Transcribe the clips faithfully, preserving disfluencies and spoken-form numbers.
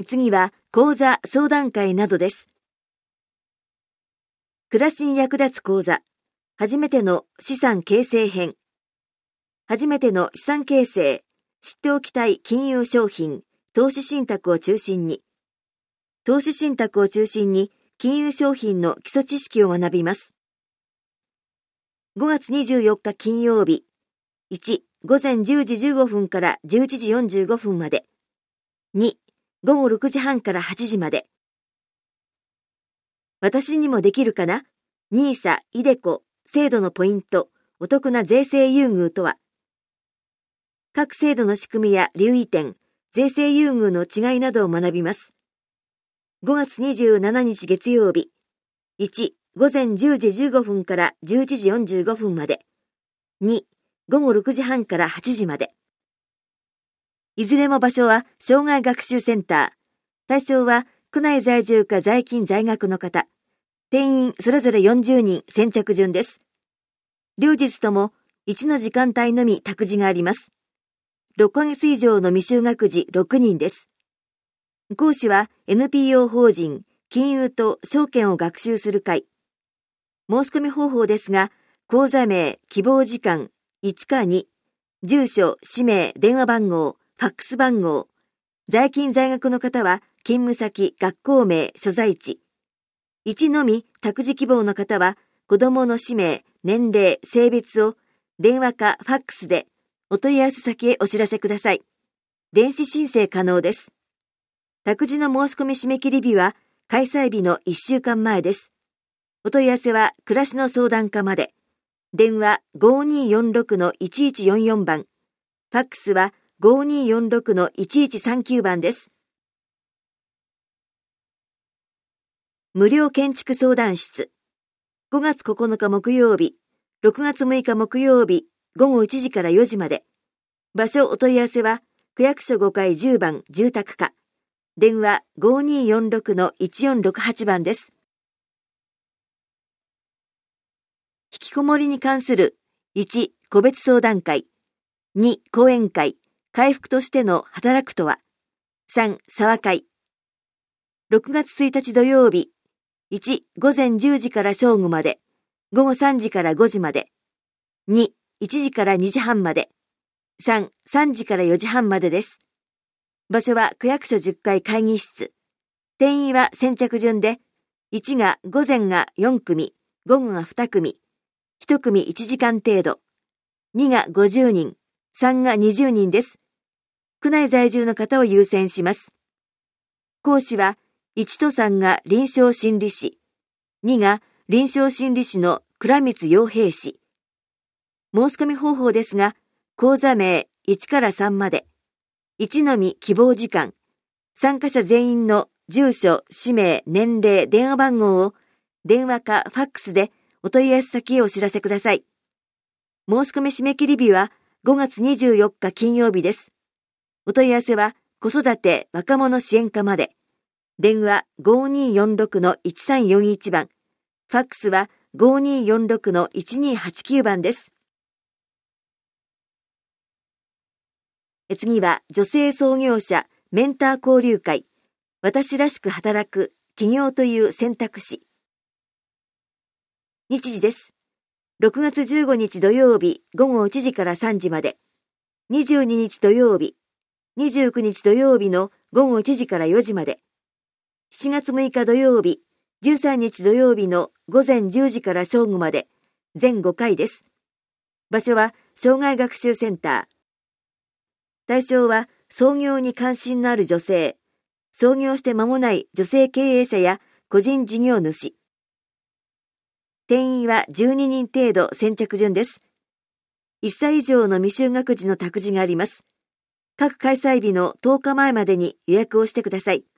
次は講座相談会などです。暮らしに役立つ講座、初めての資産形成編。初めての資産形成、知っておきたい金融商品、投資信託を中心に、投資信託を中心に金融商品の基礎知識を学びます。ごがつにじゅうよっか金曜日、いち、午前じゅうじじゅうごふんからじゅういちじよんじゅうごふんまで、に、午後ろくじはんからはちじまで。私にもできるかな？ニーサ、イデコ、制度のポイント、お得な税制優遇とは。各制度の仕組みや留意点、税制優遇の違いなどを学びます。ごがつにじゅうしちにち月曜日、いち、午前じゅうじじゅうごふんからじゅういちじよんじゅうごふんまで、に、午後ろくじはんからはちじまで。いずれも場所は障害学習センター。対象は区内在住か在勤在学の方。定員それぞれよんじゅうにん先着順です。両日ともいちの時間帯のみ託児があります。ろっかげつ以上の未就学児ろくにんです。講師は エヌピーオー 法人金融と証券を学習する会。申し込み方法ですが、講座名、希望時間、いちかに、住所、氏名、電話番号、ファックス番号。在勤在学の方は勤務先、学校名、所在地。いちのみ託児希望の方は子供の氏名、年齢、性別を電話かファックスでお問い合わせ先へお知らせください。電子申請可能です。託児の申し込み締め切り日は開催日のいっしゅうかんまえです。お問い合わせは暮らしの相談課まで。電話 ごーにーよんろくのいちいちよんよん 番。ファックスは ごーにーよんろくのいちいちさんきゅう 番です。無料建築相談室。ごがつここのか木曜日、ろくがつむいか木曜日、ごごいちじからよじまで。場所お問い合わせは、区役所ごかいじゅうばん住宅課。電話 ごーにーよんろくのいちよんろくはち 番です。引きこもりに関するいち、個別相談会。に、講演会。回復としての働くとは。さん、沢会。ろくがつついたち土曜日。いち、午前じゅうじから正午まで。ごごさんじからごじまで。に、いちじからにじはんまで。さん、さんじからよじはんまでです。場所は区役所じゅっかい会議室。定員は先着順で、いちが午前がよんくみ、午後がにくみ、いち組いちじかん程度、にがごじゅうにん、さんがにじゅうにんです。区内在住の方を優先します。講師はいちとさんが臨床心理士、にが臨床心理士の倉光洋平氏。申し込み方法ですが、講座名いちからさんまで、いちのみ希望時間、参加者全員の住所、氏名、年齢、電話番号を電話かファックスでお問い合わせ先へお知らせください。申し込み締め切り日はごがつにじゅうよっか金曜日です。お問い合わせは子育て若者支援課まで。電話 ごーにーよんろくのいちさんよんいち 番。ファックスは ごーにーよんろくのいちにーはちきゅう 番です。次は女性創業者メンター交流会。私らしく働く起業という選択肢。日時です。ろくがつじゅうごにち土曜日ごごいちじからさんじまで。にじゅうににち土曜日、にじゅうくにち土曜日のごごいちじからよじまで。しちがつむいか土曜日、じゅうさんにち土曜日のごぜんじゅうじから正午まで。全ごかいです。場所は障害学習センター。対象は創業に関心のある女性、創業して間もない女性経営者や個人事業主。定員はじゅうににん程度先着順です。いっさい以上の未就学児の託児があります。各開催日のとおかまえまでに予約をしてください。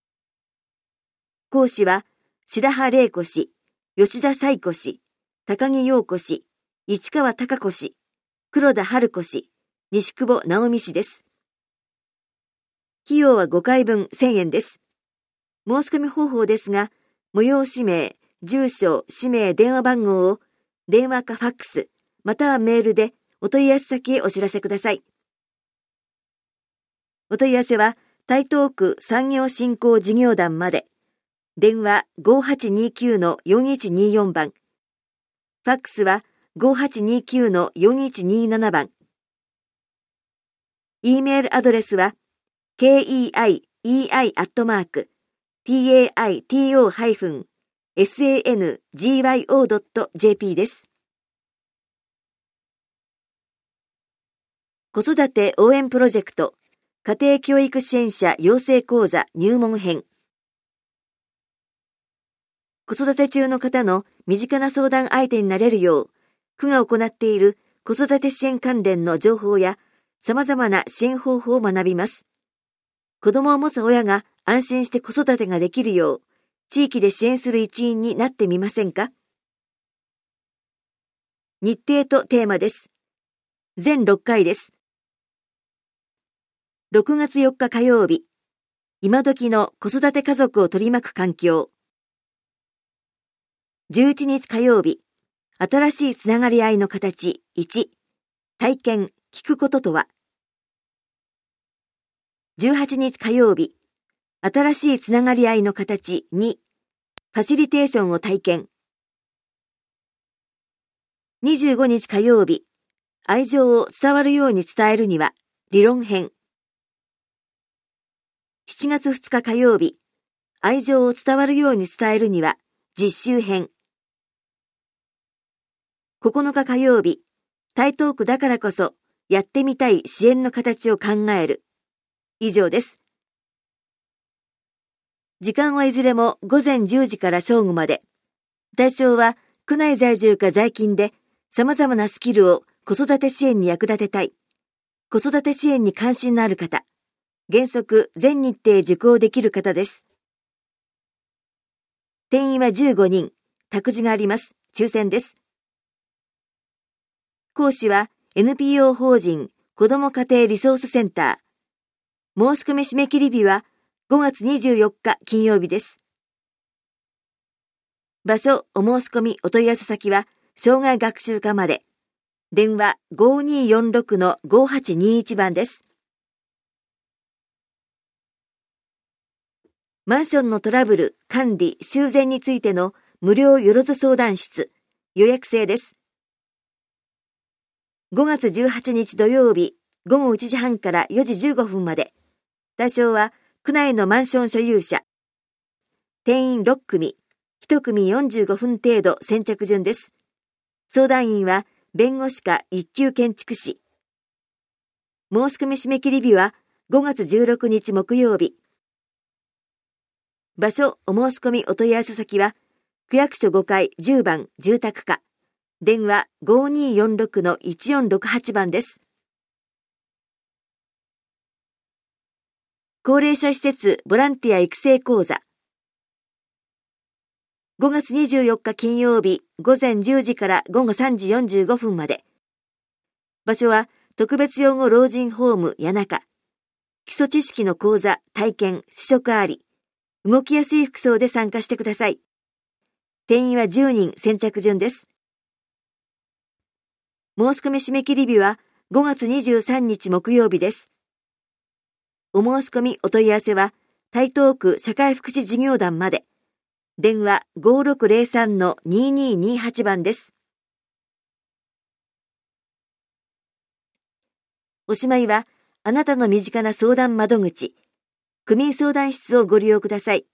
講師は白羽玲子氏、吉田彩子氏、高木陽子氏、市川貴子氏、黒田春子氏、西久保直美氏です。費用はごかいぶんせんえんです。申し込み方法ですが、催し名、住所、氏名、電話番号を電話かファックス、またはメールでお問い合わせ先へお知らせください。お問い合わせは台東区産業振興事業団まで。電話 ごーはちにーきゅうのよんいちにーよん 番。ファックスは ごーはちにーきゅうのよんいちにーなな 番。E メールアドレスは ケーイーアイイーアイ アットマーク ティーエーアイティーオー ハイフン エスエーエヌジーワイオー ドット ジェーピー です。子育て応援プロジェクト家庭教育支援者養成講座入門編。子育て中の方の身近な相談相手になれるよう、区が行っている子育て支援関連の情報や様々な支援方法を学びます。子供を持つ親が安心して子育てができるよう、地域で支援する一員になってみませんか？日程とテーマです。全ろっかいです。ろくがつよっか火曜日、今時の子育て家族を取り巻く環境。じゅういちにち火曜日、新しいつながり合いの形いち、体験、聞くこととは。じゅうはちにち火曜日、新しいつながり合いの形に、ファシリテーションを体験。にじゅうごにち火曜日、愛情を伝わるように伝えるには、理論編。しちがつふつか火曜日、愛情を伝わるように伝えるには、実習編。ここのか火曜日、台東区だからこそ、やってみたい支援の形を考える。以上です。時間はいずれもごぜんじゅうじから正午まで。対象は、区内在住か在勤で、様々なスキルを子育て支援に役立てたい。子育て支援に関心のある方。原則全日程受講できる方です。定員はじゅうごにん、託児があります。抽選です。講師は エヌピーオー 法人子ども家庭リソースセンター。申し込み締め切り日はごがつにじゅうよっか金曜日です。場所、お申し込み、お問い合わせ先は障害学習課まで。電話 ごーにーよんろくのごーはちにーいち 番です。マンションのトラブル、管理、修繕についての無料よろず相談室。予約制です。ごがつじゅうはちにち土曜日、ごごいちじはんからよじじゅうごふんまで。対象は、区内のマンション所有者。定員ろっくみ、いち組よんじゅうごふん程度先着順です。相談員は、弁護士か一級建築士。申し込み締め切り日は、ごがつじゅうろくにち木曜日。場所、お申し込みお問い合わせ先は、区役所ごかいじゅうばん住宅課。電話 ごーにーよんろくのいちよんろくはち 番です。高齢者施設ボランティア育成講座。ごがつにじゅうよっか金曜日ごぜんじゅうじからごごさんじよんじゅうごふんまで。場所は特別養護老人ホーム谷中。基礎知識の講座、体験、試食あり。動きやすい服装で参加してください。定員はじゅうにん先着順です。申し込み締め切り日はごがつにじゅうさんにち木曜日です。お申し込みお問い合わせは台東区社会福祉事業団まで。電話 ごーろくぜろさんのにーにーにーはち 番です。おしまいはあなたの身近な相談窓口、区民相談室をご利用ください。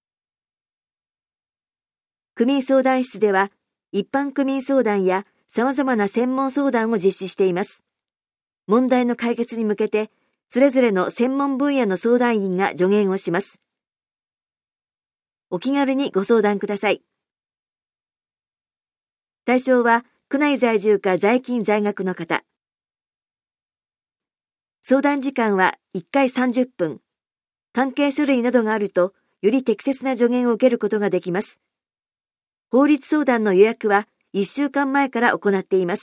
区民相談室では一般区民相談や様々な専門相談を実施しています。問題の解決に向けて、それぞれの専門分野の相談員が助言をします。お気軽にご相談ください。対象は、区内在住か在勤在学の方。相談時間はいっかいさんじゅっぷん。関係書類などがあると、より適切な助言を受けることができます。法律相談の予約はいっしゅうかんまえから行っています。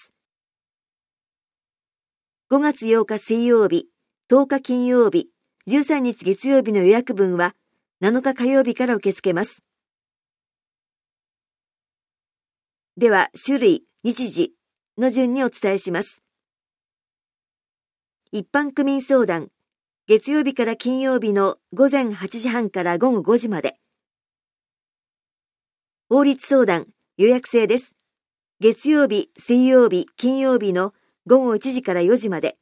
ごがつようか水曜日、とおか金曜日、じゅうさんにち月曜日の予約分はなのか火曜日から受け付けます。では、種類、日時の順にお伝えします。一般区民相談、 月曜日から金曜日の午前はちじはんから午後ごじまで。法律相談、予約制です。月曜日、水曜日、金曜日の午後いちじからよじまで。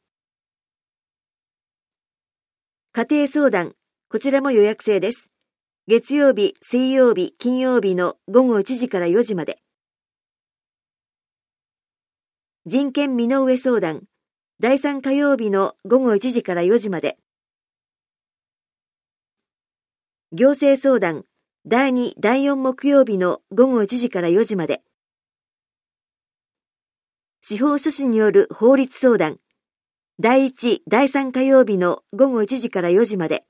家庭相談、こちらも予約制です。月曜日、水曜日、金曜日の午後いちじからよじまで。人権身の上相談、だいさん火曜日の午後いちじからよじまで。行政相談、だいに、だいよん木曜日の午後いちじからよじまで。司法書士による法律相談、だいいち、だいさん火曜日の午後いちじからよじまで。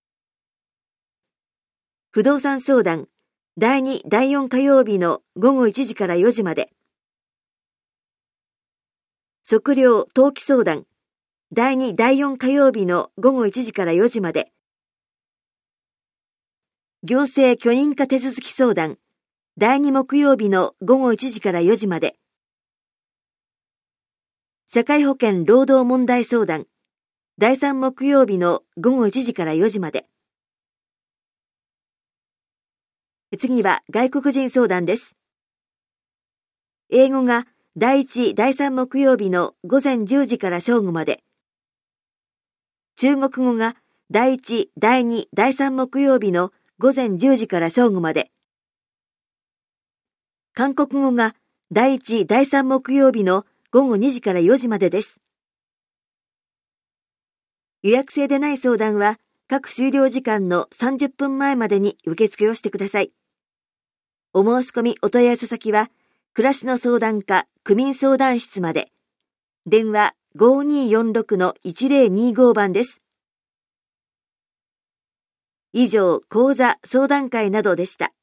不動産相談、だいに、だいよん火曜日の午後いちじからよじまで。測量・登記相談、だいに、だいよん火曜日の午後いちじからよじまで。行政許認可手続き相談、だいに木曜日の午後いちじからよじまで。社会保険労働問題相談、だいさん木曜日の午後いちじからよじまで。次は外国人相談です。英語がだいいち、だいさん木曜日の午前じゅうじから正午まで。中国語がだいいち、だいに、だいさん木曜日の午前じゅうじから正午まで。韓国語がだいいち、だいさん木曜日の午後にじからよじまでです。予約制でない相談は各終了時間のさんじゅっぷんまえまでに受付をしてください。お申し込みお問い合わせ先は暮らしの相談課区民相談室まで。電話 ごにーよんろくのいちぜろにご 番です。以上、講座相談会などでした。